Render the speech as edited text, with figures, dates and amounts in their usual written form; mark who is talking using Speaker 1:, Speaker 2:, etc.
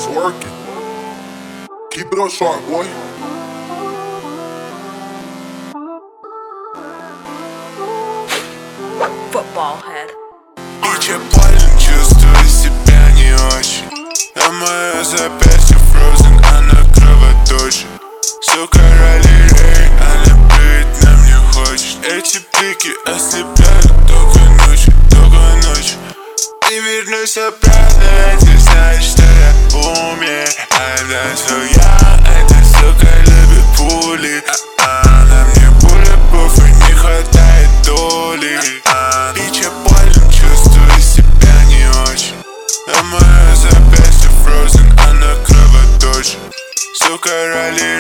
Speaker 1: is working. Keep it up sharp, boy.
Speaker 2: Football head.
Speaker 3: Бича палим, чувствую себя не очень. А мое запястье frozen, она кровоточит. Сука, ралли-рей, она прыгать нам не хочет. Эти пики ослепляют только ночью, только ночью. И вернусь обратно, ты знаешь, что я в уме. Она все я, эта сука любит пули. На мне bulletproof и не хватает доли. Бича палим, чувствую себя не очень. А мое запястье frozen, она кровоточит. Сука, ралли